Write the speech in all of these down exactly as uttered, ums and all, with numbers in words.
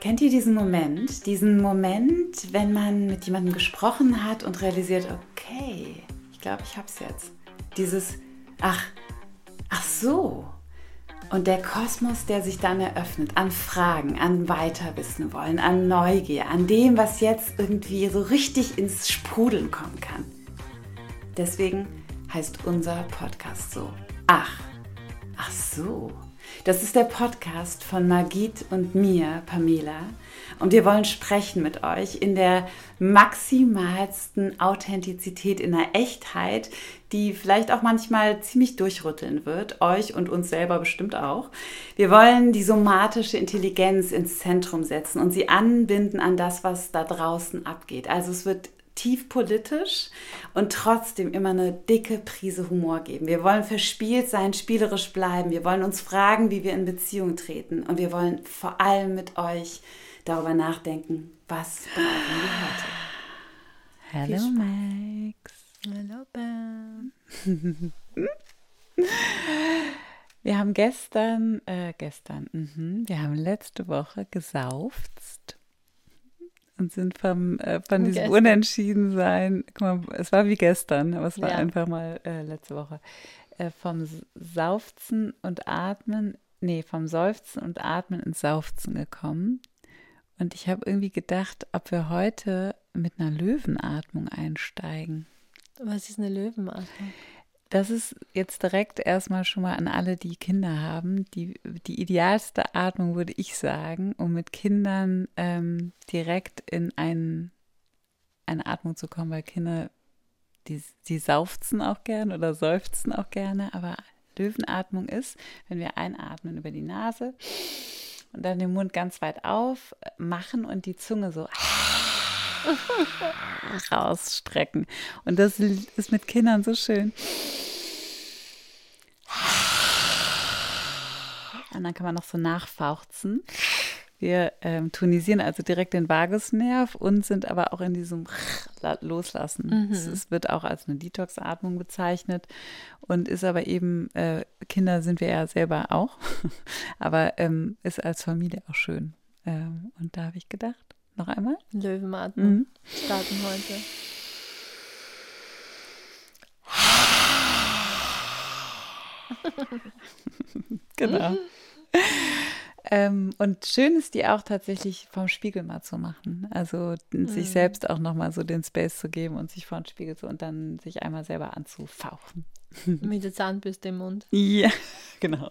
Kennt ihr diesen Moment? Diesen Moment, wenn man mit jemandem gesprochen hat und realisiert, okay, ich glaube, ich hab's jetzt. Dieses, ach, ach so. Und der Kosmos, der sich dann eröffnet, an Fragen, an Weiterwissen wollen, an Neugier, an dem, was jetzt irgendwie so richtig ins Sprudeln kommen kann. Deswegen heißt unser Podcast so. Ach, ach so. Das ist der Podcast von Margit und mir, Pamela. Und wir wollen sprechen mit euch in der maximalsten Authentizität, in der Echtheit, die vielleicht auch manchmal ziemlich durchrütteln wird, euch und uns selber bestimmt auch. Wir wollen die somatische Intelligenz ins Zentrum setzen und sie anbinden an das, was da draußen abgeht. Also es wird tief politisch und trotzdem immer eine dicke Prise Humor geben. Wir wollen verspielt sein, spielerisch bleiben. Wir wollen uns fragen, wie wir in Beziehung treten. Und wir wollen vor allem mit euch darüber nachdenken, was brauchen wir heute. Hallo Max. Hallo Bam. Wir haben gestern, äh, gestern, mh, wir haben letzte Woche gesauft und sind vom, äh, von diesem Gestern. Unentschiedensein, guck mal, es war wie gestern, aber es war Ja. einfach mal äh, letzte Woche, äh, vom Saufzen und Atmen, nee, vom Seufzen und Atmen ins Saufzen gekommen. Und ich habe irgendwie gedacht, ob wir heute mit einer Löwenatmung einsteigen. Was ist eine Löwenatmung? Das ist jetzt direkt erstmal schon mal an alle, die Kinder haben, die, die idealste Atmung, würde ich sagen, um mit Kindern ähm, direkt in ein, eine Atmung zu kommen, weil Kinder, die, die saufzen auch gerne oder seufzen auch gerne, aber Löwenatmung ist, wenn wir einatmen über die Nase und dann den Mund ganz weit auf machen und die Zunge so rausstrecken. Und das ist mit Kindern so schön. Und dann kann man noch so nachfauchen. Wir ähm, tonisieren also direkt den Vagusnerv und sind aber auch in diesem Loslassen. Mhm. Es, es wird auch als eine Detox-Atmung bezeichnet und ist aber eben, äh, Kinder sind wir ja selber auch, aber ähm, ist als Familie auch schön. Ähm, und da habe ich gedacht, noch einmal. Löwenatmung. Mhm. Starten heute. Genau. Ähm, und schön ist die auch tatsächlich vom Spiegel mal zu machen. Also n- sich Mhm. selbst auch nochmal so den Space zu geben und sich vor den Spiegel zu und dann sich einmal selber anzufauchen. Mit der Zahnbürste im Mund. Ja, genau.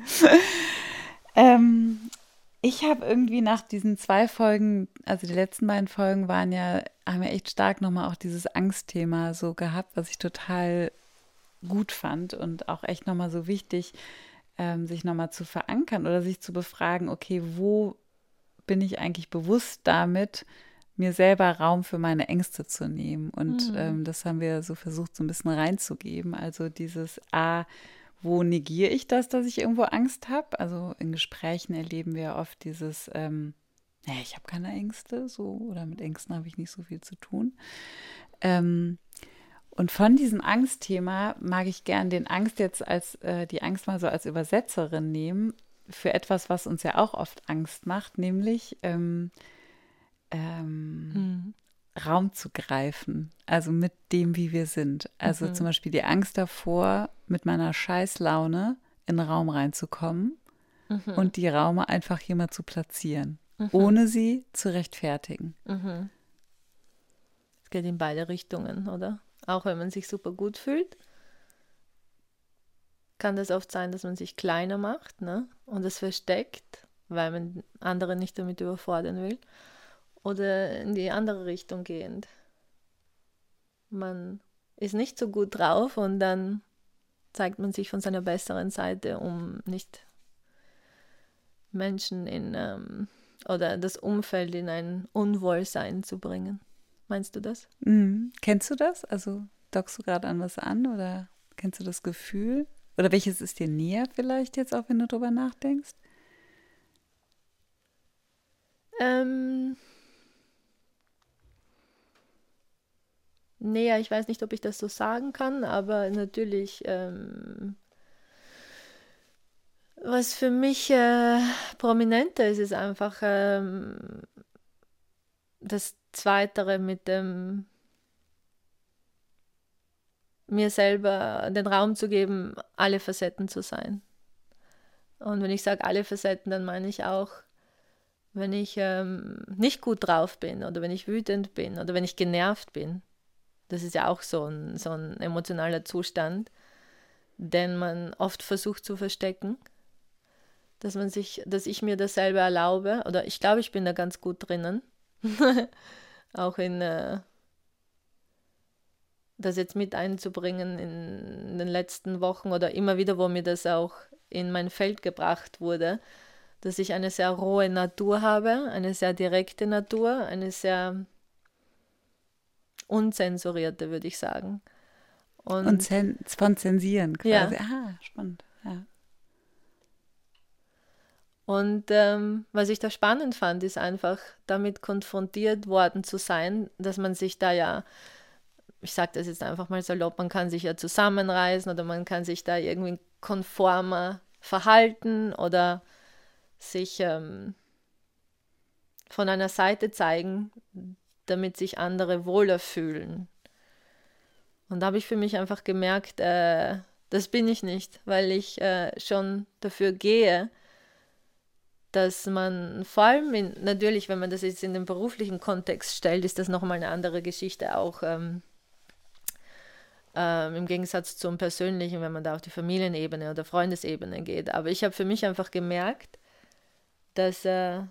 ähm, ich habe irgendwie nach diesen zwei Folgen, also die letzten beiden Folgen waren ja, haben ja echt stark nochmal auch dieses Angstthema so gehabt, was ich total gut fand und auch echt nochmal so wichtig, ähm, sich nochmal zu verankern oder sich zu befragen, okay, wo bin ich eigentlich bewusst damit, mir selber Raum für meine Ängste zu nehmen. Und Mhm. ähm, das haben wir so versucht, so ein bisschen reinzugeben. Also dieses A, wo negiere ich das, dass ich irgendwo Angst habe? Also in Gesprächen erleben wir oft dieses, ähm, naja, ich habe keine Ängste, so, oder mit Ängsten habe ich nicht so viel zu tun. Ähm, und von diesem Angstthema mag ich gern den Angst jetzt als, äh, die Angst mal so als Übersetzerin nehmen für etwas, was uns ja auch oft Angst macht, nämlich ähm, ähm, Mhm. Raum zu greifen, also mit dem, wie wir sind. Also Mhm. zum Beispiel die Angst davor, mit meiner Scheißlaune in den Raum reinzukommen Mhm. und die Raume einfach hier mal zu platzieren, Mhm. ohne sie zu rechtfertigen. Mhm. Es geht in beide Richtungen, oder? Auch wenn man sich super gut fühlt, kann das oft sein, dass man sich kleiner macht, ne? Und es versteckt, weil man andere nicht damit überfordern will. Oder in die andere Richtung gehend. Man ist nicht so gut drauf und dann zeigt man sich von seiner besseren Seite, um nicht Menschen in ähm, oder das Umfeld in ein Unwohlsein zu bringen. Meinst du das? Mhm. Kennst du das? Also dockst du gerade an was an oder kennst du das Gefühl? Oder welches ist dir näher vielleicht jetzt auch, wenn du drüber nachdenkst? Ähm, nee, ja, ich weiß nicht, ob ich das so sagen kann, aber natürlich ähm, was für mich äh, prominenter ist, ist einfach ähm, das Zweitere mit dem mir selber den Raum zu geben, alle Facetten zu sein. Und wenn ich sage alle Facetten, dann meine ich auch, wenn ich ähm, nicht gut drauf bin oder wenn ich wütend bin oder wenn ich genervt bin. Das ist ja auch so ein, so ein emotionaler Zustand, den man oft versucht zu verstecken, dass man sich, dass ich mir das selber erlaube, oder ich glaube, ich bin da ganz gut drinnen, auch in äh, das jetzt mit einzubringen in den letzten Wochen oder immer wieder, wo mir das auch in mein Feld gebracht wurde, dass ich eine sehr rohe Natur habe, eine sehr direkte Natur, eine sehr unzensurierte, würde ich sagen. Und, Und zen- von zensieren quasi. Ja. Aha, spannend. Ja. Und ähm, was ich da spannend fand, ist einfach damit konfrontiert worden zu sein, dass man sich da ja, ich sage das jetzt einfach mal salopp, man kann sich ja zusammenreißen oder man kann sich da irgendwie konformer verhalten oder sich ähm, von einer Seite zeigen, damit sich andere wohler fühlen. Und da habe ich für mich einfach gemerkt, äh, das bin ich nicht, weil ich äh, schon dafür gehe, dass man vor allem, in, natürlich, wenn man das jetzt in den beruflichen Kontext stellt, ist das nochmal eine andere Geschichte, auch ähm, ähm, im Gegensatz zum Persönlichen, wenn man da auf die Familienebene oder Freundesebene geht. Aber ich habe für mich einfach gemerkt, dass äh,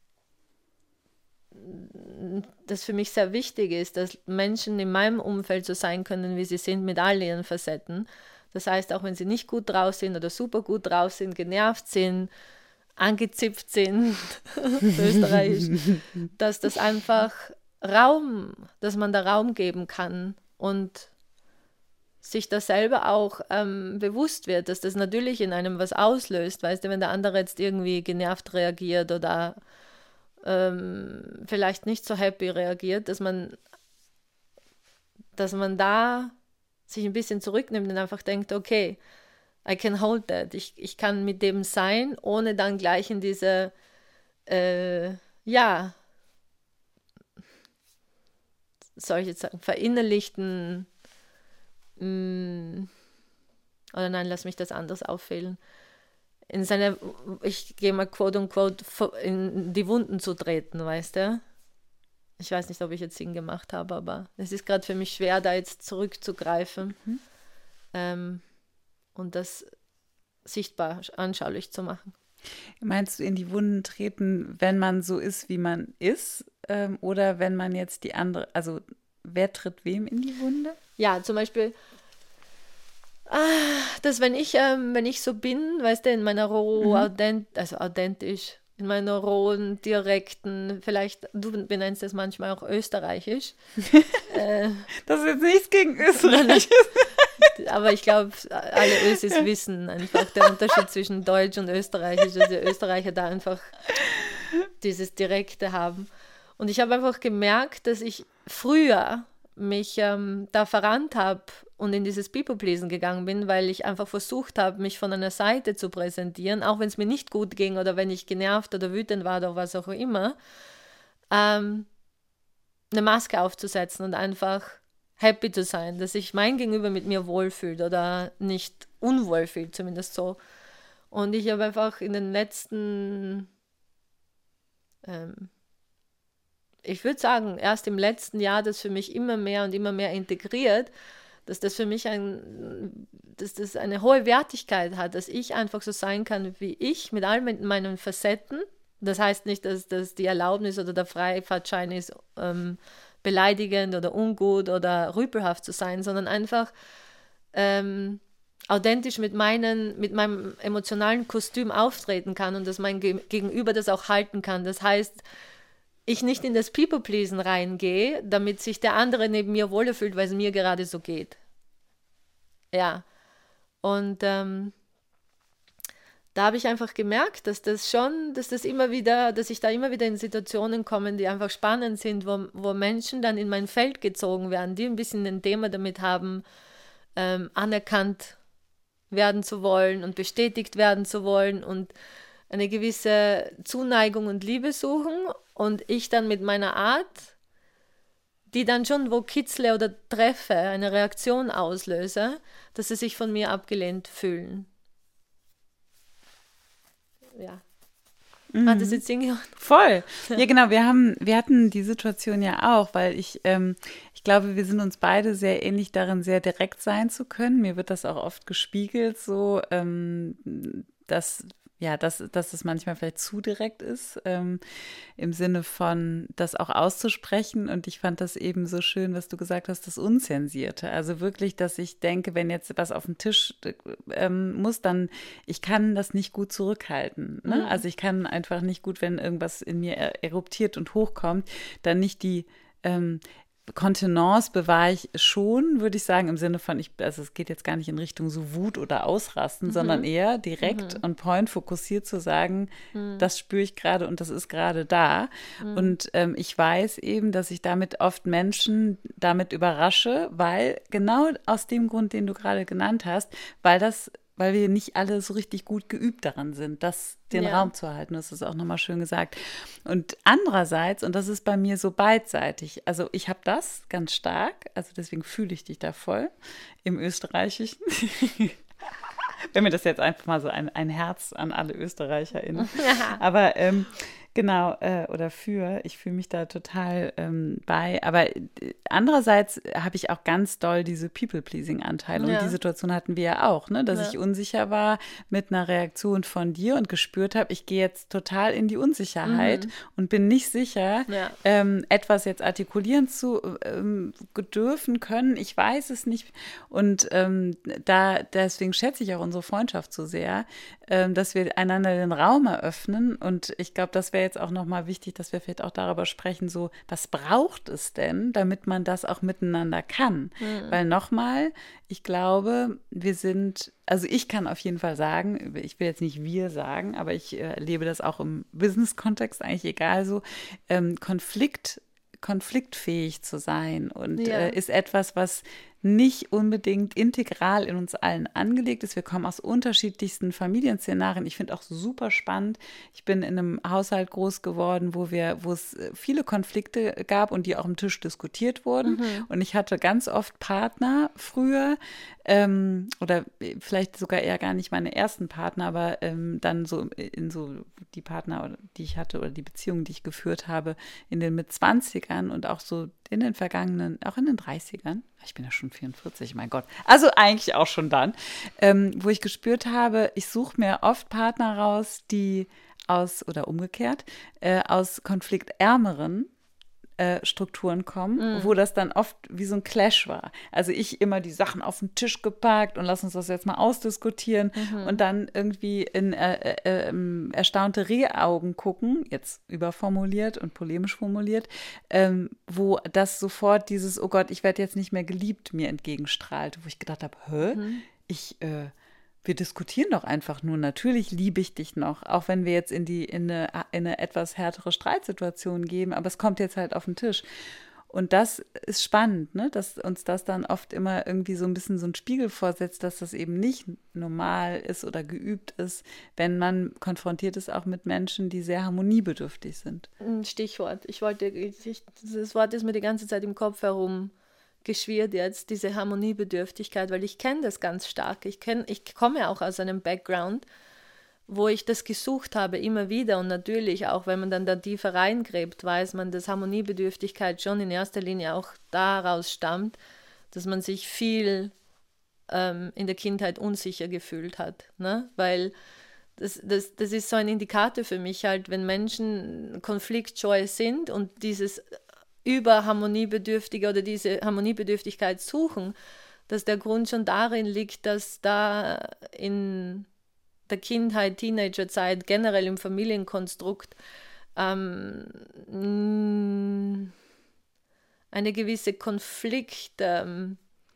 das für mich sehr wichtig ist, dass Menschen in meinem Umfeld so sein können, wie sie sind, mit all ihren Facetten. Das heißt, auch wenn sie nicht gut drauf sind oder super gut drauf sind, genervt sind, angezipft sind, österreichisch, dass das einfach Raum, dass man da Raum geben kann und sich da selber auch ähm, bewusst wird, dass das natürlich in einem was auslöst, weißt du, wenn der andere jetzt irgendwie genervt reagiert oder ähm, vielleicht nicht so happy reagiert, dass man, dass man da sich ein bisschen zurücknimmt und einfach denkt, okay, I can hold that. Ich, ich kann mit dem sein, ohne dann gleich in diese, äh, ja, soll ich jetzt sagen, verinnerlichten, mh, oder nein, lass mich das anders auffällen, in seine, ich gehe mal quote unquote, in die Wunden zu treten, weißt du? Ich weiß nicht, ob ich jetzt Sinn gemacht habe, aber es ist gerade für mich schwer, da jetzt zurückzugreifen. Mhm. Ähm, und das sichtbar, anschaulich zu machen. Meinst du in die Wunden treten, wenn man so ist, wie man ist? Ähm, oder wenn man jetzt die andere, also wer tritt wem in die Wunde? Ja, zum Beispiel, ah, dass wenn ich, ähm, wenn ich so bin, weißt du, in meiner roh, mhm. authent, also authentisch, in meiner rohen, direkten, vielleicht, du benennst das manchmal auch österreichisch. äh, das ist jetzt nichts gegen Österreich. Aber ich glaube, alle Ösis wissen einfach der Unterschied zwischen Deutsch und Österreichisch, dass die Österreicher da einfach dieses Direkte haben. Und ich habe einfach gemerkt, dass ich früher mich ähm, da verrannt habe und in dieses People-Pleasen gegangen bin, weil ich einfach versucht habe, mich von einer Seite zu präsentieren, auch wenn es mir nicht gut ging oder wenn ich genervt oder wütend war oder was auch immer, ähm, eine Maske aufzusetzen und einfach happy zu sein, dass sich mein Gegenüber mit mir wohlfühlt oder nicht unwohl fühlt, zumindest so. Und ich habe einfach in den letzten, ähm, ich würde sagen, erst im letzten Jahr das für mich immer mehr und immer mehr integriert, dass das für mich ein, dass das eine hohe Wertigkeit hat, dass ich einfach so sein kann, wie ich, mit all meinen Facetten. Das heißt nicht, dass das die Erlaubnis oder der Freifahrtschein ist, ähm, beleidigend oder ungut oder rüpelhaft zu sein, sondern einfach ähm, authentisch mit, meinen, mit meinem emotionalen Kostüm auftreten kann und dass mein Ge- Gegenüber das auch halten kann. Das heißt, ich nicht in das People-Pleasen reingehe, damit sich der andere neben mir wohler fühlt, weil es mir gerade so geht. Ja. Und ähm, da habe ich einfach gemerkt, dass das schon, dass das immer wieder, dass ich da immer wieder in Situationen komme, die einfach spannend sind, wo, wo Menschen dann in mein Feld gezogen werden, die ein bisschen ein Thema damit haben, ähm, anerkannt werden zu wollen und bestätigt werden zu wollen und eine gewisse Zuneigung und Liebe suchen und ich dann mit meiner Art, die dann schon wo kitzle oder treffe, eine Reaktion auslöse, dass sie sich von mir abgelehnt fühlen. Ja. Mhm. Hat das jetzt hingehört? Voll. Ja, genau. Wir haben, wir hatten die Situation ja auch, weil ich, ähm, ich glaube, wir sind uns beide sehr ähnlich darin, sehr direkt sein zu können. Mir wird das auch oft gespiegelt, so, ähm, dass ja, dass, dass es manchmal vielleicht zu direkt ist, ähm, im Sinne von das auch auszusprechen. Und ich fand das eben so schön, was du gesagt hast, das Unzensierte. Also wirklich, dass ich denke, wenn jetzt was auf den Tisch ähm, muss, dann, ich kann das nicht gut zurückhalten. Ne? Mhm. Also ich kann einfach nicht gut, wenn irgendwas in mir eruptiert und hochkommt, dann nicht die ähm, Kontenance bewahre ich schon, würde ich sagen, im Sinne von, ich, also es geht jetzt gar nicht in Richtung so Wut oder Ausrasten, mhm. sondern eher direkt mhm. on point fokussiert zu sagen, mhm. das spüre ich gerade und das ist gerade da. Mhm. Und ähm, ich weiß eben, dass ich damit oft Menschen damit überrasche, weil genau aus dem Grund, den du gerade genannt hast, weil das weil wir nicht alle so richtig gut geübt daran sind, das den ja. Raum zu halten. Das ist auch nochmal schön gesagt. Und andererseits, und das ist bei mir so beidseitig, also ich habe das ganz stark, also deswegen fühle ich dich da voll im Österreichischen. Wenn mir das jetzt einfach mal so ein, ein Herz an alle ÖsterreicherInnen. Aber ähm, genau, äh, oder für, ich fühle mich da total ähm, bei. Aber äh, andererseits habe ich auch ganz doll diese People-Pleasing-Anteile. Ja. Und die Situation hatten wir ja auch, ne? Dass Ja. ich unsicher war mit einer Reaktion von dir und gespürt habe, ich gehe jetzt total in die Unsicherheit Mhm. und bin nicht sicher, Ja. ähm, etwas jetzt artikulieren zu ähm, dürfen können. Ich weiß es nicht. Und ähm, da deswegen schätze ich auch unsere Freundschaft so sehr, ähm, dass wir einander den Raum eröffnen. Und ich glaube, das wäre jetzt auch nochmal wichtig, dass wir vielleicht auch darüber sprechen, so, was braucht es denn, damit man das auch miteinander kann? Mhm. Weil nochmal, ich glaube, wir sind, also ich kann auf jeden Fall sagen, ich will jetzt nicht wir sagen, aber ich äh, erlebe das auch im Business-Kontext, eigentlich egal so, ähm, Konflikt, konfliktfähig zu sein und Ja. äh, ist etwas, was nicht unbedingt integral in uns allen angelegt ist. Wir kommen aus unterschiedlichsten Familienszenarien. Ich finde auch super spannend. Ich bin in einem Haushalt groß geworden, wo wir, wo es viele Konflikte gab und die auch am Tisch diskutiert wurden. Mhm. Und ich hatte ganz oft Partner früher, ähm, oder vielleicht sogar eher gar nicht meine ersten Partner, aber ähm, dann so in so die Partner, die ich hatte oder die Beziehungen, die ich geführt habe, in den Mitzwanzigern und auch so in den vergangenen, auch in den dreißigern, ich bin ja schon vierundvierzig, mein Gott, also eigentlich auch schon dann, ähm, wo ich gespürt habe, ich suche mir oft Partner raus, die aus, oder umgekehrt, äh, aus konfliktärmeren äh, Strukturen kommen, mm. wo das dann oft wie so ein Clash war. Also ich immer die Sachen auf den Tisch gepackt und lass uns das jetzt mal ausdiskutieren mhm. und dann irgendwie in äh, äh, äh, erstaunte Rehaugen gucken, jetzt überformuliert und polemisch formuliert, ähm, wo das sofort dieses, oh Gott, ich werde jetzt nicht mehr geliebt, mir entgegenstrahlt, wo ich gedacht habe, hä? Mhm. Ich, äh, wir diskutieren doch einfach nur. Natürlich liebe ich dich noch, auch wenn wir jetzt in, die, in, eine, in eine etwas härtere Streitsituation gehen, aber es kommt jetzt halt auf den Tisch. Und das ist spannend, ne? Dass uns das dann oft immer irgendwie so ein bisschen so ein Spiegel vorsetzt, dass das eben nicht normal ist oder geübt ist, wenn man konfrontiert ist auch mit Menschen, die sehr harmoniebedürftig sind. Stichwort. Ich wollte, ich, das Wort ist mir die ganze Zeit im Kopf herum geschwirrt jetzt, diese Harmoniebedürftigkeit, weil ich kenne das ganz stark. Ich, kenn, ich komme auch aus einem Background, wo ich das gesucht habe, immer wieder. Und natürlich, auch wenn man dann da tiefer reingräbt, weiß man, dass Harmoniebedürftigkeit schon in erster Linie auch daraus stammt, dass man sich viel ähm, in der Kindheit unsicher gefühlt hat. Ne? Weil das, das, das ist so ein Indikator für mich halt, wenn Menschen konfliktscheu sind und dieses über Harmoniebedürftige oder diese Harmoniebedürftigkeit suchen, dass der Grund schon darin liegt, dass da in der Kindheit, Teenagerzeit, generell im Familienkonstrukt ähm, eine gewisse Konflikt, ähm,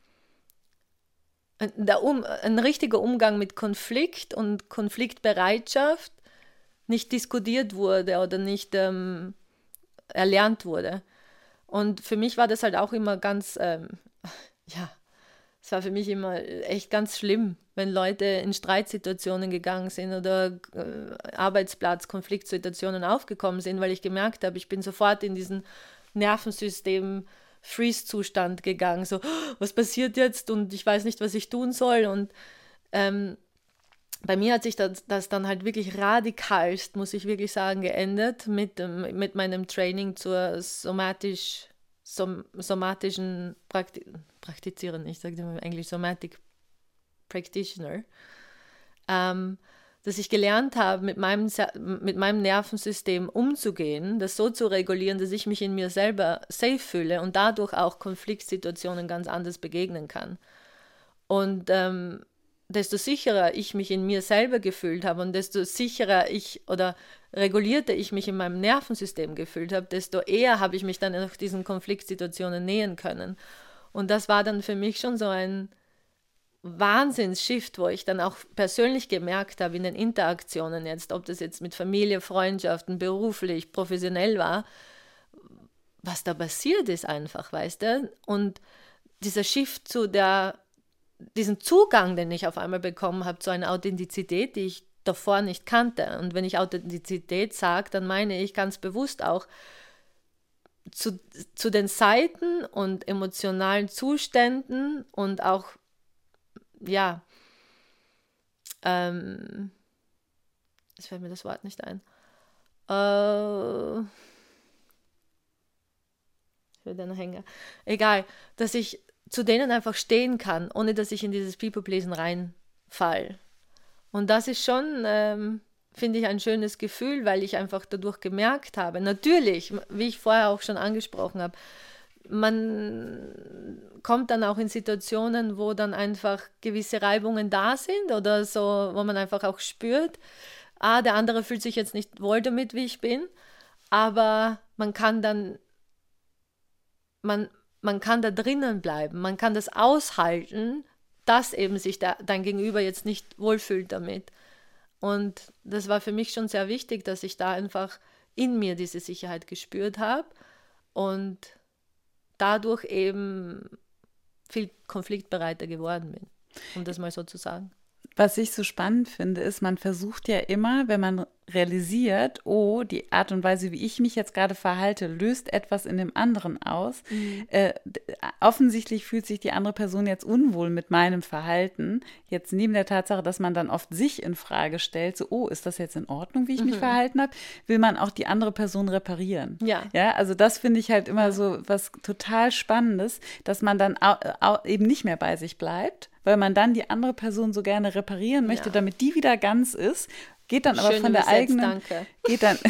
der um, ein richtiger Umgang mit Konflikt und Konfliktbereitschaft nicht diskutiert wurde oder nicht ähm, erlernt wurde. Und für mich war das halt auch immer ganz, ähm, ja, es war für mich immer echt ganz schlimm, wenn Leute in Streitsituationen gegangen sind oder äh, Arbeitsplatz, Konfliktsituationen aufgekommen sind, weil ich gemerkt habe, ich bin sofort in diesen Nervensystem Freeze-Zustand gegangen, so, was passiert jetzt und ich weiß nicht, was ich tun soll. Und ähm, bei mir hat sich das, das dann halt wirklich radikalst, muss ich wirklich sagen, geändert mit, ähm, mit meinem Training zur somatisch, som, somatischen Prakti- Praktiziererin, ich sage immer Englisch, Somatic Practitioner, ähm, dass ich gelernt habe, mit meinem, mit meinem Nervensystem umzugehen, das so zu regulieren, dass ich mich in mir selber safe fühle und dadurch auch Konfliktsituationen ganz anders begegnen kann. Und ähm, desto sicherer ich mich in mir selber gefühlt habe und desto sicherer ich oder regulierter ich mich in meinem Nervensystem gefühlt habe, desto eher habe ich mich dann nach diesen Konfliktsituationen nähern können. Und das war dann für mich schon so ein Wahnsinns-Shift, wo ich dann auch persönlich gemerkt habe in den Interaktionen jetzt, ob das jetzt mit Familie, Freundschaften, beruflich, professionell war, was da passiert ist einfach, weißt du? Und dieser Shift zu der, diesen Zugang, den ich auf einmal bekommen habe, zu einer Authentizität, die ich davor nicht kannte. Und wenn ich Authentizität sage, dann meine ich ganz bewusst auch zu, zu den Seiten und emotionalen Zuständen und auch ja, ähm, jetzt fällt mir das Wort nicht ein. Äh, ich will den Hänger. Egal, dass ich zu denen einfach stehen kann, ohne dass ich in dieses People-Pleasen reinfall. Und das ist schon, ähm, finde ich, ein schönes Gefühl, weil ich einfach dadurch gemerkt habe, natürlich, wie ich vorher auch schon angesprochen habe, man kommt dann auch in Situationen, wo dann einfach gewisse Reibungen da sind oder so, wo man einfach auch spürt, ah, der andere fühlt sich jetzt nicht wohl damit, wie ich bin, aber man kann dann, man, man kann da drinnen bleiben, man kann das aushalten, dass eben sich der, dein Gegenüber jetzt nicht wohlfühlt damit. Und das war für mich schon sehr wichtig, dass ich da einfach in mir diese Sicherheit gespürt habe und dadurch eben viel konfliktbereiter geworden bin, um das mal so zu sagen. Was ich so spannend finde, ist, man versucht ja immer, wenn man realisiert, oh, die Art und Weise, wie ich mich jetzt gerade verhalte, löst etwas in dem anderen aus. Mhm. Äh, offensichtlich fühlt sich die andere Person jetzt unwohl mit meinem Verhalten. Jetzt neben der Tatsache, dass man dann oft sich in Frage stellt, so, oh, ist das jetzt in Ordnung, wie ich mhm. mich verhalten habe, will man auch die andere Person reparieren. Ja. Ja, also das finde ich halt immer so was total Spannendes, dass man dann au- au- eben nicht mehr bei sich bleibt, weil man dann die andere Person so gerne reparieren möchte, ja. damit die wieder ganz ist, geht dann aber Schön von der übersetzt, eigenen, danke. geht dann,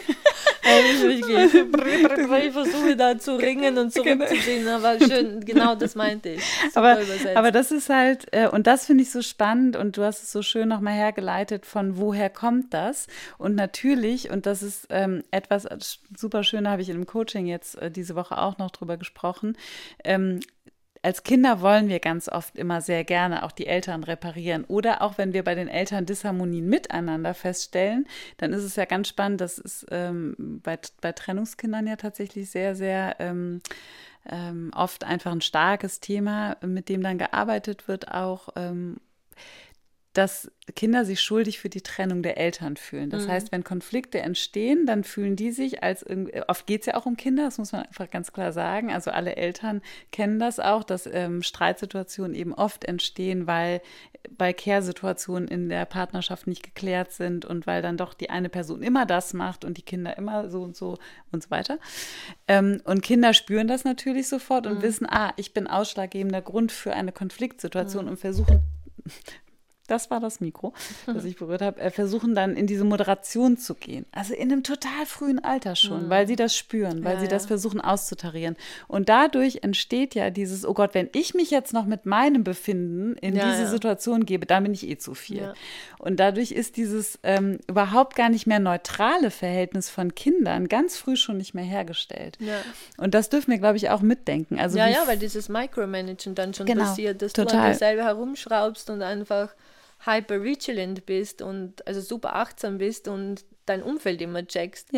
ich versuche da zu ringen und zurückzuziehen, aber schön, genau das meinte ich. Aber, aber das ist halt, und das finde ich so spannend und du hast es so schön nochmal hergeleitet, von woher kommt das? Und natürlich, und das ist ähm, etwas super schön, da habe ich in einem Coaching jetzt äh, diese Woche auch noch drüber gesprochen, ähm, als Kinder wollen wir ganz oft immer sehr gerne auch die Eltern reparieren. Oder auch wenn wir bei den Eltern Disharmonien miteinander feststellen, dann ist es ja ganz spannend, das ist ähm, bei, bei Trennungskindern ja tatsächlich sehr, sehr ähm, ähm, oft einfach ein starkes Thema, mit dem dann gearbeitet wird auch, ähm, dass Kinder sich schuldig für die Trennung der Eltern fühlen. Das mhm. heißt, wenn Konflikte entstehen, dann fühlen die sich als, oft geht es ja auch um Kinder, das muss man einfach ganz klar sagen. Also alle Eltern kennen das auch, dass ähm, Streitsituationen eben oft entstehen, weil, weil Care-Situationen in der Partnerschaft nicht geklärt sind und weil dann doch die eine Person immer das macht und die Kinder immer so und so und so weiter. Ähm, und Kinder spüren das natürlich sofort und mhm. wissen, ah, ich bin ausschlaggebender Grund für eine Konfliktsituation mhm. und versuchen... Das war das Mikro, das ich berührt habe, äh, versuchen dann in diese Moderation zu gehen. Also in einem total frühen Alter schon, mhm. weil sie das spüren, weil ja, sie das ja. versuchen auszutarieren. Und dadurch entsteht ja dieses, oh Gott, wenn ich mich jetzt noch mit meinem Befinden in ja, diese ja. Situation gebe, dann bin ich eh zu viel. Ja. Und dadurch ist dieses ähm, überhaupt gar nicht mehr neutrale Verhältnis von Kindern ganz früh schon nicht mehr hergestellt. Ja. Und das dürfen wir, glaube ich, auch mitdenken. Also ja, ja, weil dieses Micromanagen dann schon genau, passiert, dass total. du an dir selber herumschraubst und einfach hyper vigilant bist und also super achtsam bist und dein Umfeld immer checkst. Ja.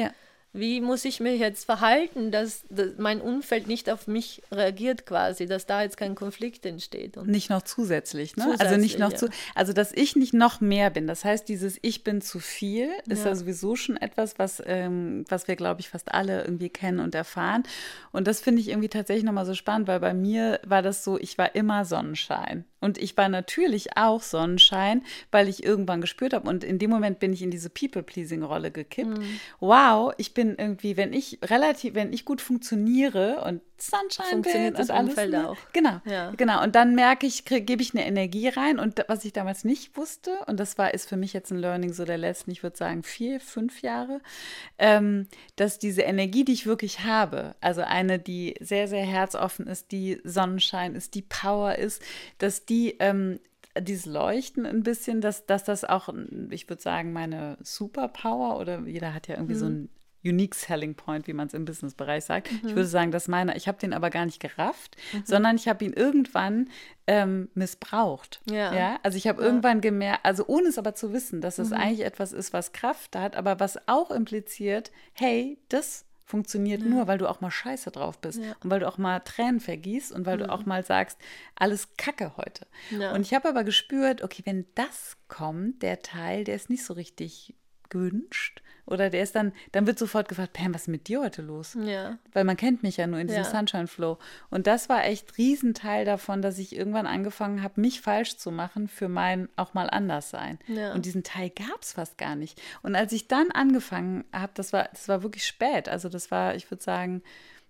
Wie muss ich mich jetzt verhalten, dass, dass mein Umfeld nicht auf mich reagiert quasi, dass da jetzt kein Konflikt entsteht. Und nicht noch zusätzlich, ne? Zusätzlich, also nicht noch ja. zu, also dass ich nicht noch mehr bin. Das heißt, dieses Ich bin zu viel ist ja, Ja. sowieso schon etwas, was, ähm, was wir, glaube ich, fast alle irgendwie kennen und erfahren. Und das finde ich irgendwie tatsächlich nochmal so spannend, weil bei mir war das so, ich war immer Sonnenschein. Und ich war natürlich auch Sonnenschein, weil ich irgendwann gespürt habe. Und in dem Moment bin ich in diese People-Pleasing-Rolle gekippt. Mhm. Wow, ich bin irgendwie, wenn ich relativ, wenn ich gut funktioniere und Sunshine Funktioniert bin das und alles, Umfeld ne? auch. Genau, Ja. genau. Und dann merke ich, krieg- gebe ich eine Energie rein. Und da- was ich damals nicht wusste, und das war, ist für mich jetzt ein Learning so der letzten, ich würde sagen, vier, fünf Jahre, ähm, dass diese Energie, die ich wirklich habe, also eine, die sehr, sehr herzoffen ist, die Sonnenschein ist, die Power ist, dass die, ähm, dieses Leuchten ein bisschen, dass, dass das auch, ich würde sagen, meine Superpower oder jeder hat ja irgendwie so einen Unique Selling Point, wie man es im Businessbereich sagt. Ich würde sagen, dass meiner, ich habe den aber gar nicht gerafft, sondern ich habe ihn irgendwann ähm, missbraucht. Ja. Ja? Also ich habe Ja. irgendwann gemerkt, also ohne es aber zu wissen, dass es eigentlich etwas ist, was Kraft hat, aber was auch impliziert, hey, das funktioniert nur, weil du auch mal scheiße drauf bist Ja. und weil du auch mal Tränen vergießt und weil du auch mal sagst, alles Kacke heute. Ja. Und ich habe aber gespürt, okay, wenn das kommt, der Teil, der ist nicht so richtig gewünscht oder der ist dann, dann wird sofort gefragt, Pam, was ist mit dir heute los? Ja. Weil man kennt mich ja nur in diesem Ja. Sunshine Flow. Und das war echt Riesenteil davon, dass ich irgendwann angefangen habe, mich falsch zu machen für mein auch mal anders sein. Ja. Und diesen Teil gab es fast gar nicht. Und als ich dann angefangen habe, das war, das war wirklich spät. Also das war, ich würde sagen,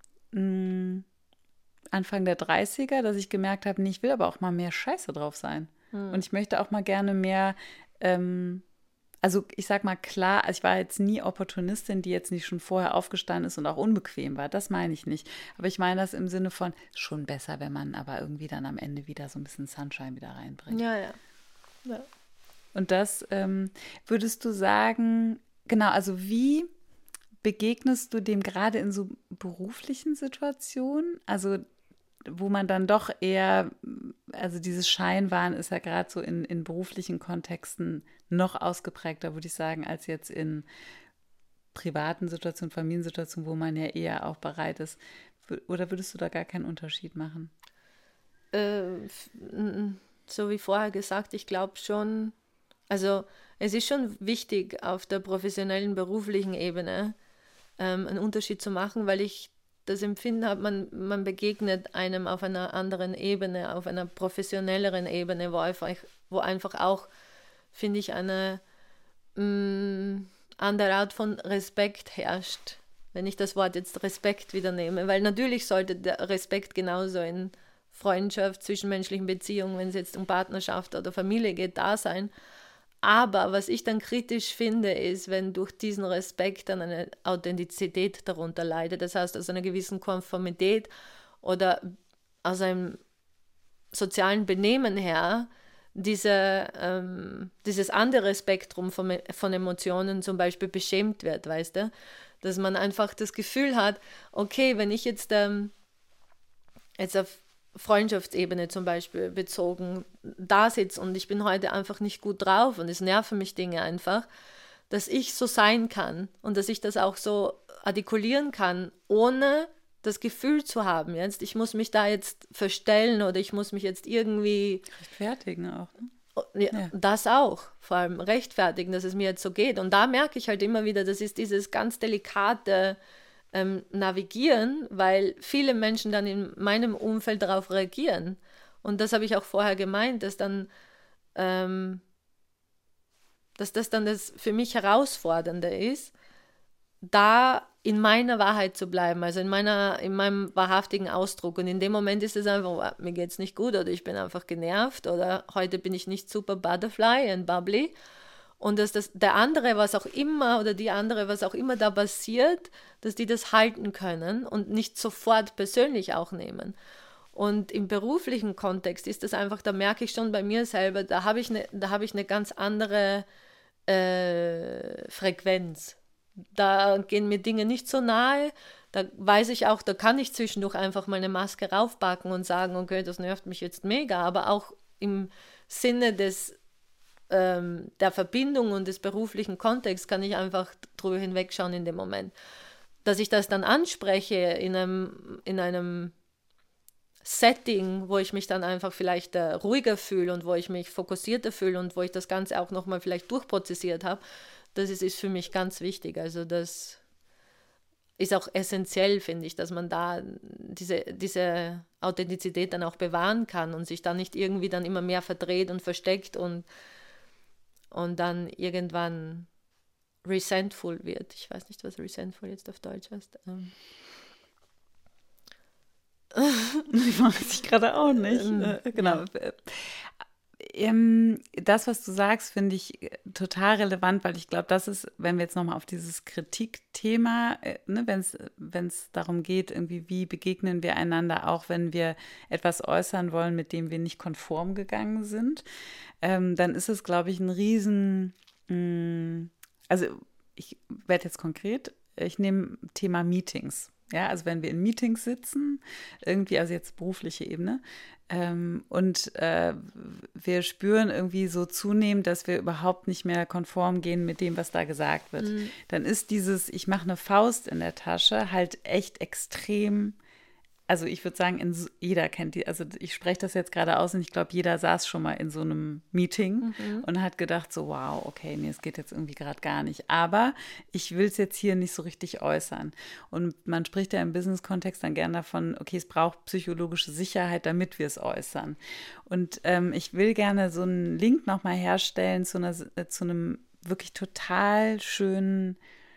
mh, Anfang der dreißiger, dass ich gemerkt habe, nee, ich will aber auch mal mehr Scheiße drauf sein. Und ich möchte auch mal gerne mehr, ähm, also ich sag mal klar, also ich war jetzt nie Opportunistin, die jetzt nicht schon vorher aufgestanden ist und auch unbequem war. Das meine ich nicht. Aber ich meine das im Sinne von, schon besser, wenn man aber irgendwie dann am Ende wieder so ein bisschen Sunshine wieder reinbringt. Ja, ja. Ja. Und das ähm, würdest du sagen, genau, also wie begegnest du dem gerade in so beruflichen Situationen? Also wo man dann doch eher, also dieses Scheinwahn ist ja gerade so in, in beruflichen Kontexten noch ausgeprägter, würde ich sagen, als jetzt in privaten Situationen, Familiensituationen, wo man ja eher auch bereit ist. Oder würdest du da gar keinen Unterschied machen? Äh, f- n- so wie vorher gesagt, ich glaube schon, also es ist schon wichtig, auf der professionellen, beruflichen Ebene ähm, einen Unterschied zu machen, weil ich das Empfinden habe, man, man begegnet einem auf einer anderen Ebene, auf einer professionelleren Ebene, wo einfach, wo einfach auch, finde ich, eine mh, andere Art von Respekt herrscht, wenn ich das Wort jetzt Respekt wieder nehme, weil natürlich sollte der Respekt genauso in Freundschaft, zwischenmenschlichen Beziehungen, wenn es jetzt um Partnerschaft oder Familie geht, da sein. Aber was ich dann kritisch finde, ist, wenn durch diesen Respekt dann eine Authentizität darunter leidet, das heißt aus einer gewissen Konformität oder aus einem sozialen Benehmen her, diese, ähm, dieses andere Spektrum von, von Emotionen zum Beispiel beschämt wird, weißt du? Dass man einfach das Gefühl hat, okay, wenn ich jetzt, ähm, jetzt auf Freundschaftsebene zum Beispiel bezogen da sitze und ich bin heute einfach nicht gut drauf und es nerven mich Dinge einfach, dass ich so sein kann und dass ich das auch so artikulieren kann, ohne das Gefühl zu haben, jetzt ich muss mich da jetzt verstellen oder ich muss mich jetzt irgendwie Rechtfertigen auch. Ne? Ja, ja. Das auch, vor allem rechtfertigen, dass es mir jetzt so geht. Und da merke ich halt immer wieder, das ist dieses ganz delikate ähm, Navigieren, weil viele Menschen dann in meinem Umfeld darauf reagieren. Und das habe ich auch vorher gemeint, dass dann, ähm, dass das dann das für mich Herausfordernde ist, da in meiner Wahrheit zu bleiben, also in meiner, in meinem wahrhaftigen Ausdruck. Und in dem Moment ist es einfach, oh, mir geht es nicht gut oder ich bin einfach genervt oder heute bin ich nicht super butterfly and bubbly. Und dass das, der andere, was auch immer, oder die andere, was auch immer da passiert, dass die das halten können und nicht sofort persönlich auch nehmen. Und im beruflichen Kontext ist das einfach, da merke ich schon bei mir selber, da habe ich eine, da habe ich eine ganz andere äh, Frequenz. Da gehen mir Dinge nicht so nahe, da weiß ich auch, da kann ich zwischendurch einfach mal eine Maske raufpacken und sagen, okay, das nervt mich jetzt mega, aber auch im Sinne des, ähm, der Verbindung und des beruflichen Kontexts kann ich einfach drüber hinwegschauen in dem Moment. dass ich das dann anspreche in einem, in einem Setting, wo ich mich dann einfach vielleicht äh, ruhiger fühle und wo ich mich fokussierter fühle und wo ich das Ganze auch nochmal vielleicht durchprozessiert habe, das ist, ist für mich ganz wichtig. Also das ist auch essentiell, finde ich, dass man da diese, diese Authentizität dann auch bewahren kann und sich dann nicht irgendwie dann immer mehr verdreht und versteckt und, und dann irgendwann resentful wird. Ich weiß nicht, was resentful jetzt auf Deutsch heißt. Ähm. Ich weiß ich gerade auch nicht. Äh, genau. Ja. Ähm, das, was du sagst, finde ich total relevant, weil ich glaube, das ist, wenn wir jetzt nochmal auf dieses Kritikthema, äh, ne, wenn es darum geht, irgendwie, wie begegnen wir einander, auch wenn wir etwas äußern wollen, mit dem wir nicht konform gegangen sind, ähm, dann ist es, glaube ich, ein riesen, mh, also ich werde jetzt konkret, ich nehme Thema Meetings. Ja, also wenn wir in Meetings sitzen, irgendwie, also jetzt berufliche Ebene, ähm, und äh, wir spüren irgendwie so zunehmend, dass wir überhaupt nicht mehr konform gehen mit dem, was da gesagt wird, mhm. dann ist dieses, ich mache eine Faust in der Tasche, halt echt extrem. Also ich würde sagen, in, jeder kennt die, also ich spreche das jetzt gerade aus und ich glaube, jeder saß schon mal in so einem Meeting mhm. und hat gedacht so, wow, okay, nee, es geht jetzt irgendwie gerade gar nicht. Aber ich will es jetzt hier nicht so richtig äußern. Und man spricht ja im Business-Kontext dann gern davon, okay, es braucht psychologische Sicherheit, damit wir es äußern. Und ähm, ich will gerne so einen Link nochmal herstellen zu, einer, zu einem wirklich total schönen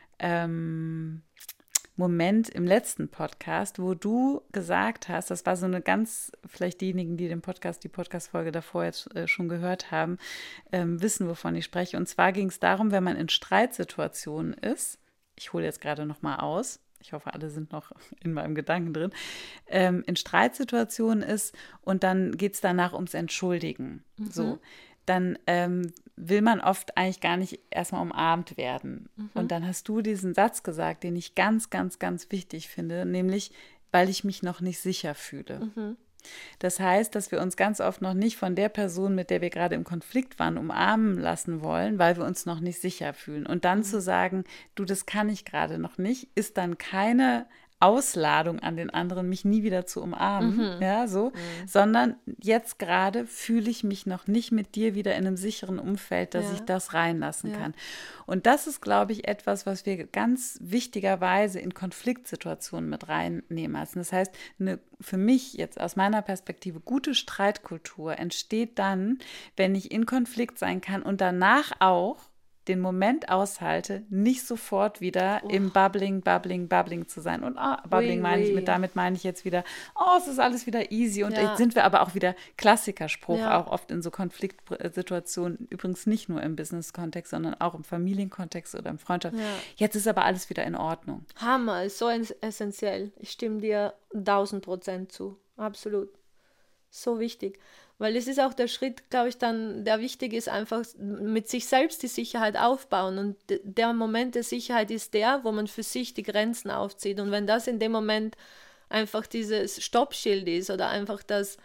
ähm, Moment im letzten Podcast, wo du gesagt hast, das war so eine ganz, vielleicht diejenigen, die den Podcast, die Podcast-Folge davor jetzt äh, schon gehört haben, ähm, wissen, wovon ich spreche. Und zwar ging es darum, wenn man in Streitsituationen ist, ich hole jetzt gerade noch mal aus, ich hoffe, alle sind noch in meinem Gedanken drin, ähm, in Streitsituationen ist und dann geht es danach ums Entschuldigen. Mhm. So. Dann ähm, will man oft eigentlich gar nicht erstmal umarmt werden. Mhm. Und dann hast du diesen Satz gesagt, den ich ganz, ganz, ganz wichtig finde, nämlich, weil ich mich noch nicht sicher fühle. Mhm. Das heißt, dass wir uns ganz oft noch nicht von der Person, mit der wir gerade im Konflikt waren, umarmen lassen wollen, weil wir uns noch nicht sicher fühlen. Und dann mhm. zu sagen, du, das kann ich gerade noch nicht, ist dann keine Ausladung an den anderen, mich nie wieder zu umarmen, mhm. ja, so, mhm. sondern jetzt gerade fühle ich mich noch nicht mit dir wieder in einem sicheren Umfeld, dass ja. ich das reinlassen ja. kann. Und das ist, glaube ich, etwas, was wir ganz wichtigerweise in Konfliktsituationen mit reinnehmen müssen. Das heißt, eine, für mich jetzt aus meiner Perspektive gute Streitkultur entsteht dann, wenn ich in Konflikt sein kann und danach auch den Moment aushalte, nicht sofort wieder oh. im Bubbling, Bubbling, Bubbling zu sein. Und oh, Bubbling oui, meine ich mit, damit meine ich jetzt wieder, oh, es ist alles wieder easy. Und ja. jetzt sind wir aber auch wieder Klassikerspruch, ja. auch oft in so Konfliktsituationen, übrigens nicht nur im Business-Kontext, sondern auch im Familienkontext oder im Freundschaft. Ja. Jetzt ist aber alles wieder in Ordnung. Hammer, ist so essentiell. Ich stimme dir tausend Prozent zu. Absolut. So wichtig. Weil es ist auch der Schritt, glaube ich, dann, der wichtig ist, einfach mit sich selbst die Sicherheit aufbauen. Und der Moment der Sicherheit ist der, wo man für sich die Grenzen aufzieht. Und wenn das in dem Moment einfach dieses Stoppschild ist oder einfach das,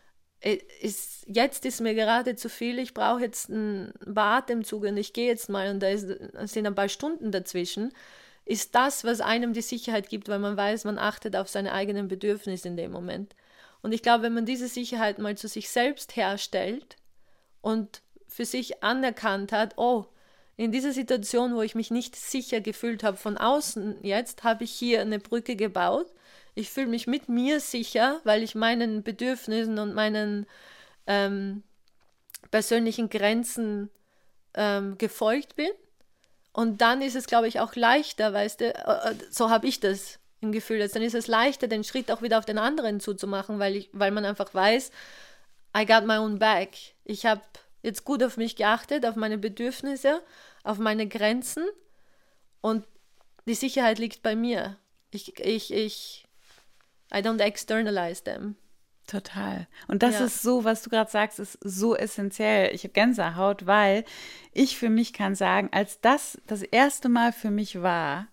ist, jetzt ist mir gerade zu viel, ich brauche jetzt ein paar Atemzüge und ich gehe jetzt mal und da ist, sind ein paar Stunden dazwischen, ist das, was einem die Sicherheit gibt, weil man weiß, man achtet auf seine eigenen Bedürfnisse in dem Moment. Und ich glaube, wenn man diese Sicherheit mal zu sich selbst herstellt und für sich anerkannt hat, oh, in dieser Situation, wo ich mich nicht sicher gefühlt habe von außen jetzt, habe ich hier eine Brücke gebaut. Ich fühle mich mit mir sicher, weil ich meinen Bedürfnissen und meinen ähm, persönlichen Grenzen ähm, gefolgt bin. Und dann ist es, glaube ich, auch leichter, weißt du, äh, so habe ich das im Gefühl jetzt, dann ist es leichter, den Schritt auch wieder auf den anderen zuzumachen, weil, ich, weil man einfach weiß, I got my own back. Ich habe jetzt gut auf mich geachtet, auf meine Bedürfnisse, auf meine Grenzen und die Sicherheit liegt bei mir. Ich, ich, ich, I don't externalize them. Total. Und das ja. ist so, was du gerade sagst, ist so essentiell. Ich habe Gänsehaut, weil ich für mich kann sagen, als das das erste Mal für mich war,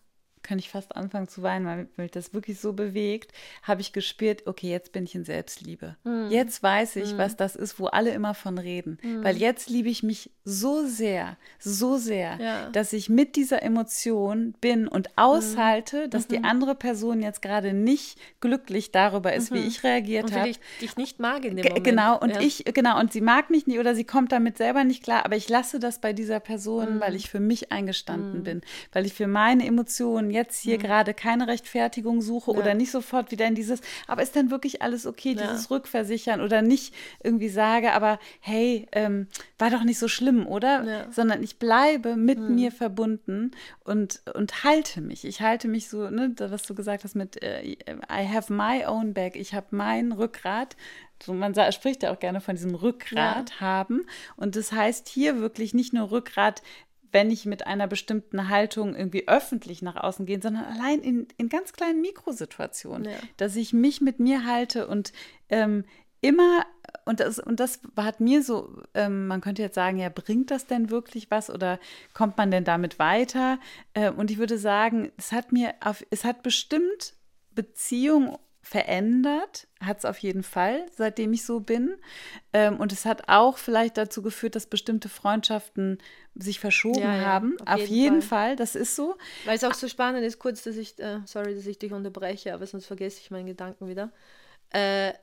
kann ich fast anfangen zu weinen, weil mich das wirklich so bewegt, habe ich gespürt, okay, jetzt bin ich in Selbstliebe. Mm. Jetzt weiß ich, mm. was das ist, wo alle immer von reden. Mm. Weil jetzt liebe ich mich so sehr, so sehr, ja. dass ich mit dieser Emotion bin und aushalte, mm. dass mm-hmm. die andere Person jetzt gerade nicht glücklich darüber ist, mm-hmm. wie ich reagiert habe. Und ich dich nicht mag in dem Moment. Genau, und ja. ich, genau, und sie mag mich nicht oder sie kommt damit selber nicht klar, aber ich lasse das bei dieser Person, mm. weil ich für mich eingestanden mm. bin, weil ich für meine Emotionen jetzt hier mm. gerade keine Rechtfertigung suche ja. oder nicht sofort wieder in dieses, aber ist denn wirklich alles okay, ja. dieses Rückversichern oder nicht irgendwie sage, aber hey, ähm, war doch nicht so schlimm, oder? Ja. Sondern ich bleibe mit mm. mir verbunden und, und halte mich. Ich halte mich so, ne, was du gesagt hast mit äh, I have my own back, ich habe mein Rückgrat. So, man sagt, spricht ja auch gerne von diesem Rückgrat ja. haben. Und das heißt hier wirklich nicht nur Rückgrat, wenn ich mit einer bestimmten Haltung irgendwie öffentlich nach außen gehe, sondern allein in, in ganz kleinen Mikrosituationen, ja. dass ich mich mit mir halte und ähm, immer, und das, und das hat mir so, ähm, man könnte jetzt sagen, ja, bringt das denn wirklich was oder kommt man denn damit weiter? Äh, und ich würde sagen, es hat mir, auf, es hat bestimmt Beziehungen verändert, hat es auf jeden Fall, seitdem ich so bin. Ähm, und es hat auch vielleicht dazu geführt, dass bestimmte Freundschaften sich verschoben ja, ja, haben. Auf, auf jeden, jeden Fall. Fall, das ist so. Weil es auch so spannend ist, kurz, dass ich, äh, sorry, dass ich dich unterbreche, aber sonst vergesse ich meinen Gedanken wieder. Äh,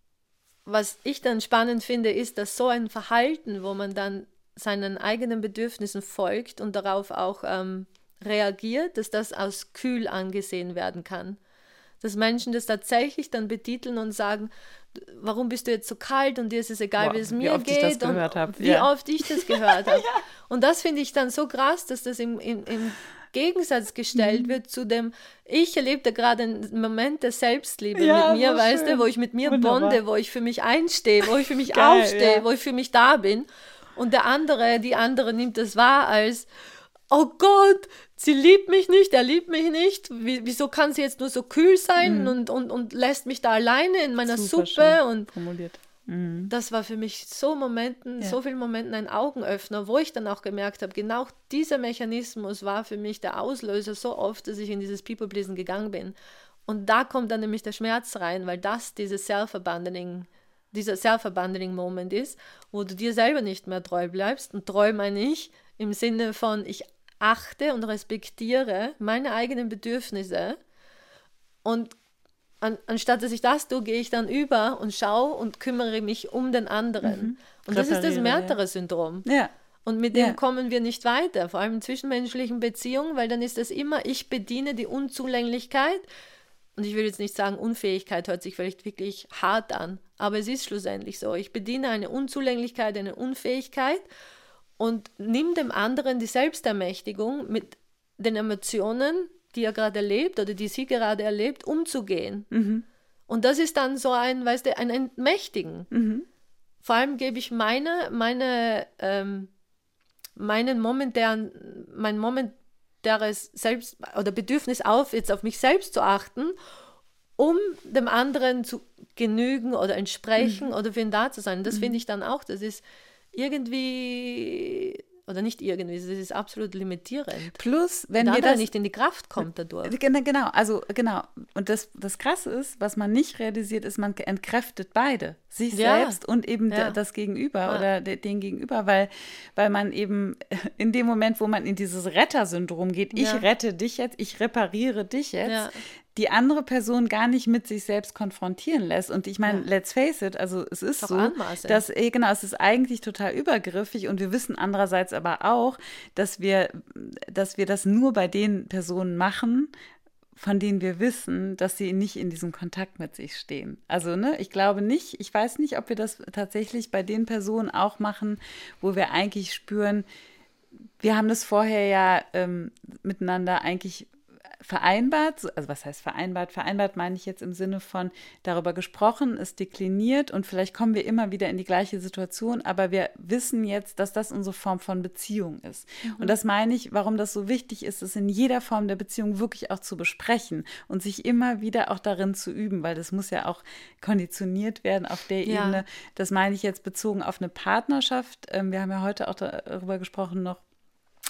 was ich dann spannend finde, ist, dass so ein Verhalten, wo man dann seinen eigenen Bedürfnissen folgt und darauf auch ähm, reagiert, dass das als kühl angesehen werden kann. Dass Menschen das tatsächlich dann betiteln und sagen, warum bist du jetzt so kalt und dir ist es egal, Boah, wie es mir wie oft geht ich das und gehört hab. wie ja. oft ich das gehört habe. Ja. Und das finde ich dann so krass, dass das im, im, im Gegensatz gestellt mhm. wird zu dem, ich erlebte gerade einen Moment der Selbstliebe ja, mit mir, so weißt du, wo ich mit mir Wunderbar. bonde, wo ich für mich einstehe, wo ich für mich Geil, aufstehe, ja. wo ich für mich da bin. Und der andere, die andere nimmt das wahr als, oh Gott, sie liebt mich nicht, er liebt mich nicht. Wie, wieso kann sie jetzt nur so kühl sein mhm. und, und, und lässt mich da alleine in meiner Super Suppe? Und formuliert. Mhm. Das war für mich so Momenten, ja. so vielen Momenten ein Augenöffner, wo ich dann auch gemerkt habe, genau dieser Mechanismus war für mich der Auslöser so oft, dass ich in dieses People-Pleasen gegangen bin. Und da kommt dann nämlich der Schmerz rein, weil das dieses Self-Abandoning, dieser Self-Abandoning-Moment ist, wo du dir selber nicht mehr treu bleibst. Und treu meine ich im Sinne von, ich achte und respektiere meine eigenen Bedürfnisse und an, anstatt dass ich das tue, gehe ich dann über und schaue und kümmere mich um den anderen. Mhm. Und das ist das Märtyrer-Syndrom. Ja. Und mit dem ja. kommen wir nicht weiter, vor allem in zwischenmenschlichen Beziehungen, weil dann ist das immer, ich bediene die Unzulänglichkeit. Und ich will jetzt nicht sagen, Unfähigkeit hört sich vielleicht wirklich hart an, aber es ist schlussendlich so. Ich bediene eine Unzulänglichkeit, eine Unfähigkeit und nimm dem anderen die Selbstermächtigung, mit den Emotionen, die er gerade erlebt oder die sie gerade erlebt, umzugehen. Mhm. Und das ist dann so ein, weißt du, ein Entmächtigen. Mhm. Vor allem gebe ich meine, meine, ähm, meinen momentären, mein momentäres Selbst- oder Bedürfnis auf, jetzt auf mich selbst zu achten, um dem anderen zu genügen oder entsprechen mhm. oder für ihn da zu sein. Das mhm. finde ich dann auch, das ist irgendwie, oder nicht irgendwie, das ist absolut limitierend. Plus, wenn wir das nicht in die Kraft kommt dadurch. Genau, also genau. Und das, das Krasse ist, was man nicht realisiert, ist, man entkräftet beide. Sich ja. selbst und eben ja. das Gegenüber ja. oder den Gegenüber, weil, weil man eben in dem Moment, wo man in dieses Retter-Syndrom geht, ich ja. rette dich jetzt, ich repariere dich jetzt, ja. die andere Person gar nicht mit sich selbst konfrontieren lässt. Und ich meine, ja. let's face it, also es ist, ist so, anmaßend. dass, genau, es ist eigentlich total übergriffig und wir wissen andererseits aber auch, dass wir, dass wir das nur bei den Personen machen, von denen wir wissen, dass sie nicht in diesem Kontakt mit sich stehen. Also, ne, ich glaube nicht, ich weiß nicht, ob wir das tatsächlich bei den Personen auch machen, wo wir eigentlich spüren, wir haben das vorher ja ähm, miteinander eigentlich vereinbart, also was heißt vereinbart? Vereinbart meine ich jetzt im Sinne von darüber gesprochen, es dekliniert und vielleicht kommen wir immer wieder in die gleiche Situation, aber wir wissen jetzt, dass das unsere Form von Beziehung ist. Mhm. Und das meine ich, warum das so wichtig ist, es in jeder Form der Beziehung wirklich auch zu besprechen und sich immer wieder auch darin zu üben, weil das muss ja auch konditioniert werden auf der ja. Ebene. Das meine ich jetzt bezogen auf eine Partnerschaft. Wir haben ja heute auch darüber gesprochen noch,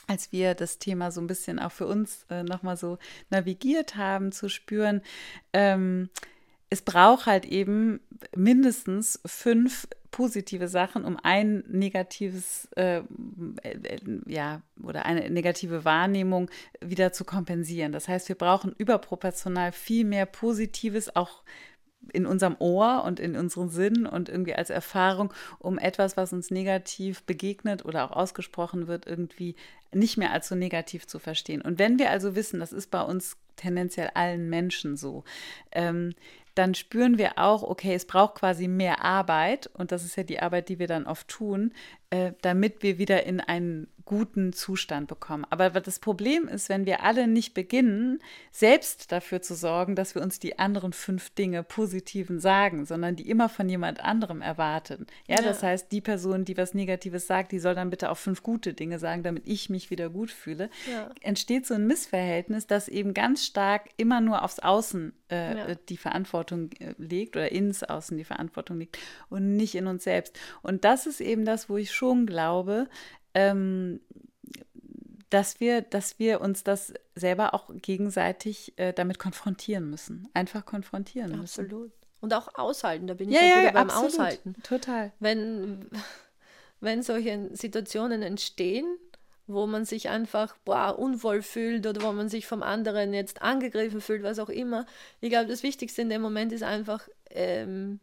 als wir das Thema so ein bisschen auch für uns äh, nochmal so navigiert haben, zu spüren, ähm, es braucht halt eben mindestens fünf positive Sachen, um ein negatives, äh, äh, ja, oder eine negative Wahrnehmung wieder zu kompensieren. Das heißt, wir brauchen überproportional viel mehr Positives, auch in unserem Ohr und in unseren Sinnen und irgendwie als Erfahrung, um etwas, was uns negativ begegnet oder auch ausgesprochen wird, irgendwie nicht mehr als so negativ zu verstehen. Und wenn wir also wissen, das ist bei uns tendenziell allen Menschen so, ähm, dann spüren wir auch, okay, es braucht quasi mehr Arbeit, und das ist ja die Arbeit, die wir dann oft tun, äh, damit wir wieder in einen guten Zustand bekommen. Aber das Problem ist, wenn wir alle nicht beginnen, selbst dafür zu sorgen, dass wir uns die anderen fünf Dinge positiven sagen, sondern die immer von jemand anderem erwarten. Ja, ja. Das heißt, die Person, die was Negatives sagt, die soll dann bitte auch fünf gute Dinge sagen, damit ich mich wieder gut fühle. Ja. Entsteht so ein Missverhältnis, das eben ganz stark immer nur aufs Außen äh, ja. die Verantwortung äh, legt oder ins Außen die Verantwortung liegt und nicht in uns selbst. Und das ist eben das, wo ich schon glaube, ähm, dass wir, dass wir uns das selber auch gegenseitig äh, damit konfrontieren müssen. Einfach konfrontieren ja, müssen. Absolut. Und auch aushalten, da bin ich ja, ja, ja wieder beim absolut. Aushalten. Total. Wenn, wenn solche Situationen entstehen, wo man sich einfach boah, unwohl fühlt oder wo man sich vom anderen jetzt angegriffen fühlt, was auch immer. Ich glaube, das Wichtigste in dem Moment ist einfach ähm,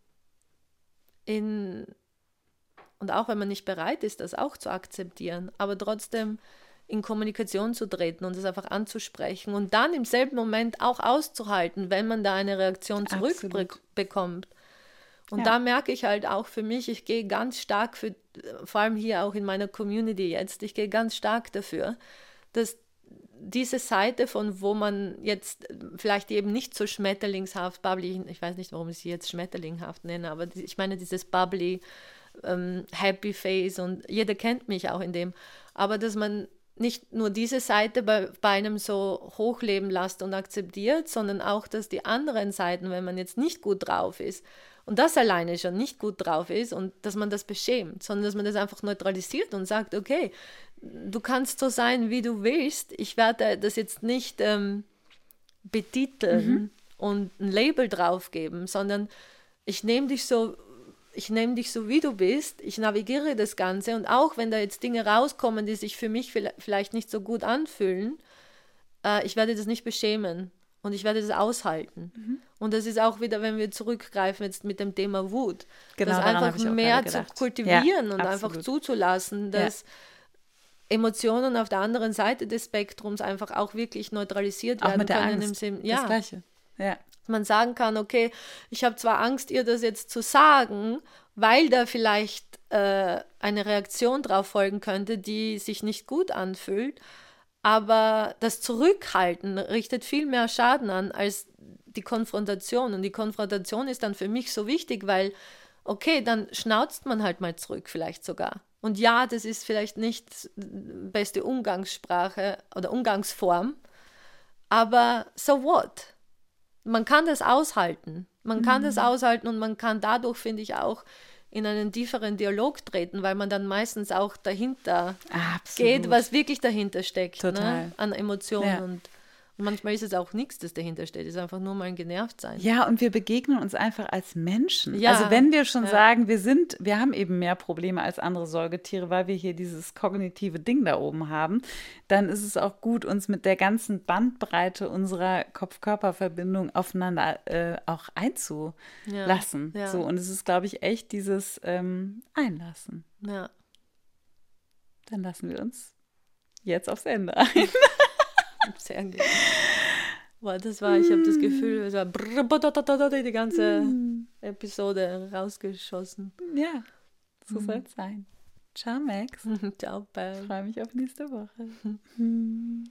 in, und auch wenn man nicht bereit ist, das auch zu akzeptieren, aber trotzdem in Kommunikation zu treten und es einfach anzusprechen und dann im selben Moment auch auszuhalten, wenn man da eine Reaktion zurückbekommt. Und ja. da merke ich halt auch für mich, ich gehe ganz stark für, vor allem hier auch in meiner Community jetzt, ich gehe ganz stark dafür, dass diese Seite von, wo man jetzt vielleicht eben nicht so schmetterlingshaft, bubbly, ich weiß nicht, warum ich sie jetzt schmetterlinghaft nenne, aber ich meine dieses bubbly, ähm, happy face und jeder kennt mich auch in dem, aber dass man nicht nur diese Seite bei, bei einem so hochleben lässt und akzeptiert, sondern auch, dass die anderen Seiten, wenn man jetzt nicht gut drauf ist, und das alleine schon nicht gut drauf ist und dass man das beschämt, sondern dass man das einfach neutralisiert und sagt, okay, du kannst so sein, wie du willst, ich werde das jetzt nicht ähm, betiteln mhm. und ein Label drauf geben, sondern ich nehme dich so, ich nehme dich so, wie du bist, ich navigiere das Ganze und auch wenn da jetzt Dinge rauskommen, die sich für mich vielleicht nicht so gut anfühlen, äh, ich werde das nicht beschämen. Und ich werde das aushalten. Mhm. Und das ist auch wieder, wenn wir zurückgreifen jetzt mit dem Thema Wut, genau, das einfach mehr zu kultivieren ja, und absolut. Einfach zuzulassen, dass ja. Emotionen auf der anderen Seite des Spektrums einfach auch wirklich neutralisiert auch werden mit der können. Angst. Im Sinn, ja, das Gleiche. Ja. Man sagen kann, okay, ich habe zwar Angst, ihr das jetzt zu sagen, weil da vielleicht äh, eine Reaktion drauf folgen könnte, die sich nicht gut anfühlt, aber das Zurückhalten richtet viel mehr Schaden an als die Konfrontation. Und die Konfrontation ist dann für mich so wichtig, weil, okay, dann schnauzt man halt mal zurück vielleicht sogar. Und ja, das ist vielleicht nicht die beste Umgangssprache oder Umgangsform, aber so what? Man kann das aushalten. Man mhm. kann das aushalten und man kann dadurch, finde ich, auch in einen tieferen Dialog treten, weil man dann meistens auch dahinter Absolut. Geht, was wirklich dahinter steckt, ne? An Emotionen. Ja. Und, und manchmal ist es auch nichts, das dahinter steht. Es ist einfach nur mal ein Genervtsein. Ja, und wir begegnen uns einfach als Menschen. Ja. Also wenn wir schon ja. sagen, wir sind, wir haben eben mehr Probleme als andere Säugetiere, weil wir hier dieses kognitive Ding da oben haben, dann ist es auch gut, uns mit der ganzen Bandbreite unserer Kopf-Körper-Verbindung aufeinander äh, auch einzulassen. Ja. Ja. So, und es ist, glaube ich, echt dieses ähm, Einlassen. Ja. Dann lassen wir uns jetzt aufs Ende ein. Sehr gut. Boah, das war, ich habe das Gefühl, es war die ganze Episode rausgeschossen. Ja, so mhm. soll es sein. Ciao, Max. Ciao, Pam. Ich freue mich auf nächste Woche.